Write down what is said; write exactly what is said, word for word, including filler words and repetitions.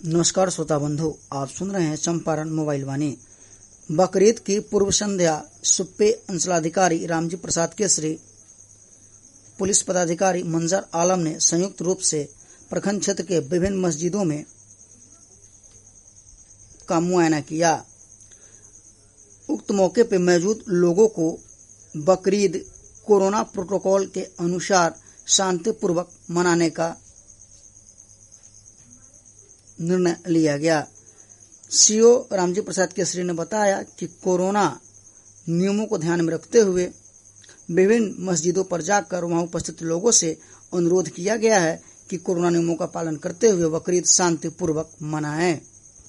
नमस्कार श्रोता बंधु, आप सुन रहे हैं चंपारण मोबाइल वाणी। बकरीद की पूर्व संध्या सुप्पे अंचलाधिकारी रामजी प्रसाद केसरी, पुलिस पदाधिकारी मंजर आलम ने संयुक्त रूप से प्रखंड क्षेत्र के विभिन्न मस्जिदों में का मुआयना किया। उक्त मौके पर मौजूद लोगों को बकरीद कोरोना प्रोटोकॉल के अनुसार शांतिपूर्वक मनाने का निर्णय लिया गया। सीओ रामजी प्रसाद केसरी ने बताया कि कोरोना नियमों को ध्यान में रखते हुए विभिन्न मस्जिदों पर जाकर वहां उपस्थित लोगों से अनुरोध किया गया है कि कोरोना नियमों का पालन करते हुए बकरीद शांतिपूर्वक मनाएं।